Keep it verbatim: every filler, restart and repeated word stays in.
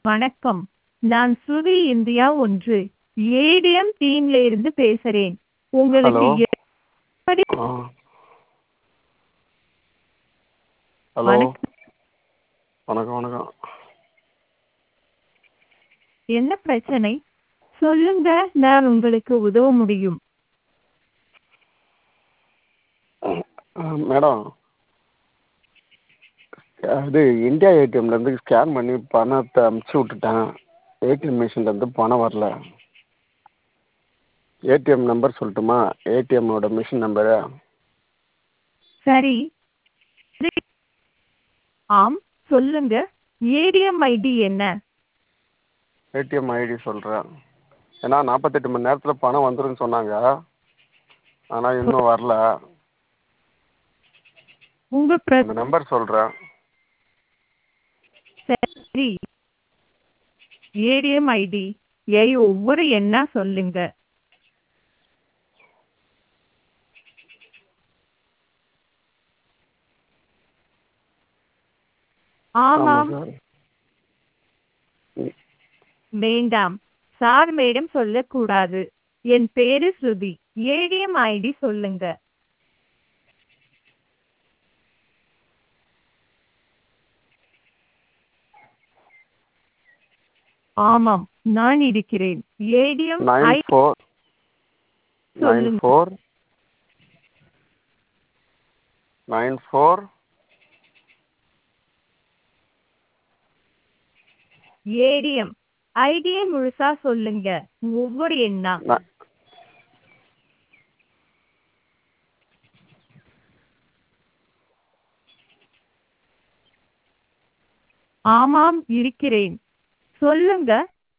வணக்கம். நான் ஸ்ருதி இந்தியா ஒன்று ஏடிஎம் டீம்ல இருந்து பேசுறேன். ஹலோ உங்களுக்கு எப்படி ஆ ஹலோ வணக்கம். வணக்கம் வணக்கம் என்ன பிரச்சனை? சொல்லுங்க, நான் உங்களுக்கு உதவ முடியும். ஆ, மேடம் இது இந்தியா ஏடிஎம்லேருந்து ஸ்கேன் பண்ணி பணத்தை அமுச்சு விட்டுட்டேன். ஏடிஎம் மிஷின்லேருந்து பணம் வரல. ஏடிஎம் நம்பர் சொல்லட்டுமா? ஏடிஎம்மோட மிஷின் நம்பரு சரி. ஆம், சொல்லுங்க. ஏடிஎம் ஐடி என்ன? ஏடிஎம் ஐடி சொல்கிறேன். ஏன்னா நாற்பத்தெட்டு மணி நேரத்தில் பணம் வந்துருன்னு சொன்னாங்க. ஆனால் இன்னும் வரல. உங்க பிர அந்த நம்பர் சொல்கிறேன். சரி. ஏடிஎம் ஐடி ஐ ஒவ்வொரு எண்ணா சொல்லுங்க. ஆமாம் ஆமாம். சார். ம், வேண்டாம் சார், மேடம் சொல்லக்கூடாது. என் பேரு ஸ்ருதி. ஏடிஎம் ஐடி சொல்லுங்க. ஆமாம், நான் இருக்கிறேன். ATM nine I four nine சொல்லுங்க. ஃபோர் நைன் ஃபோர் ஏடிஎம் ஐடியை முழுசா சொல்லுங்க. ஒவ்வொரு எண்ணா. ஆமாம், இருக்கிறேன். சொல்லுங்க.